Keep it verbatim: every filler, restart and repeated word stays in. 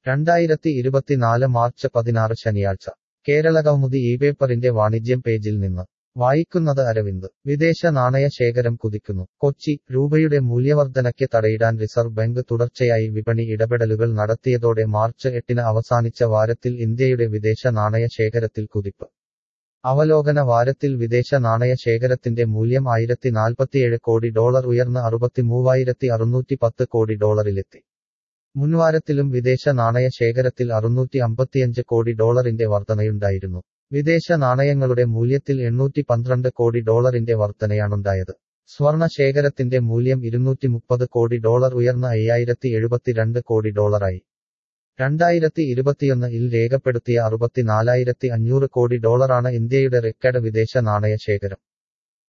രണ്ടായിരത്തി ഇരുപത്തിനാല് മാർച്ച് പതിനാറ് ശനിയാഴ്ച കേരളകൗമുദി ഈ പേപ്പറിന്റെ വാണിജ്യം പേജിൽ നിന്ന് വായിക്കുന്നത് അരവിന്ദ്. വിദേശ നാണയ ശേഖരം കുതിക്കുന്നു. കൊച്ചി. രൂപയുടെ മൂല്യവർധനയ്ക്ക് തടയിടാൻ റിസർവ് ബാങ്ക് തുടർച്ചയായി വിപണി ഇടപെടലുകൾ നടത്തിയതോടെ മാർച്ച് എട്ടിന് അവസാനിച്ച വാരത്തിൽ ഇന്ത്യയുടെ വിദേശ നാണയ ശേഖരത്തിൽ കുതിപ്പ്. അവലോകന വാരത്തിൽ വിദേശ നാണയ ശേഖരത്തിന്റെ മൂല്യം ആയിരത്തി നാൽപ്പത്തിയേഴ് കോടി ഡോളർ ഉയർന്ന് അറുപത്തിമൂവായിരത്തി അറുന്നൂറ്റി പത്ത് കോടി ഡോളറിലെത്തി. മുൻവാരത്തിലും വിദേശ നാണയ ശേഖരത്തിൽ അറുന്നൂറ്റി അമ്പത്തിയഞ്ച് കോടി ഡോളറിന്റെ വർധനയുണ്ടായിരുന്നു. വിദേശ നാണയങ്ങളുടെ മൂല്യത്തിൽ എണ്ണൂറ്റി പന്ത്രണ്ട് കോടി ഡോളറിന്റെ വർധനയാണുണ്ടായത്. സ്വർണ ശേഖരത്തിന്റെ മൂല്യം ഇരുന്നൂറ്റി മുപ്പത് കോടി ഡോളർ ഉയർന്ന് അയ്യായിരത്തി എഴുപത്തിരണ്ട് കോടി ഡോളറായി. രണ്ടായിരത്തി ഇരുപത്തിയൊന്ന് ഇൽ രേഖപ്പെടുത്തിയ അറുപത്തിനാലായിരത്തി അഞ്ഞൂറ് കോടി ഡോളറാണ് ഇന്ത്യയുടെ റെക്കോർഡ് വിദേശ നാണയ ശേഖരം.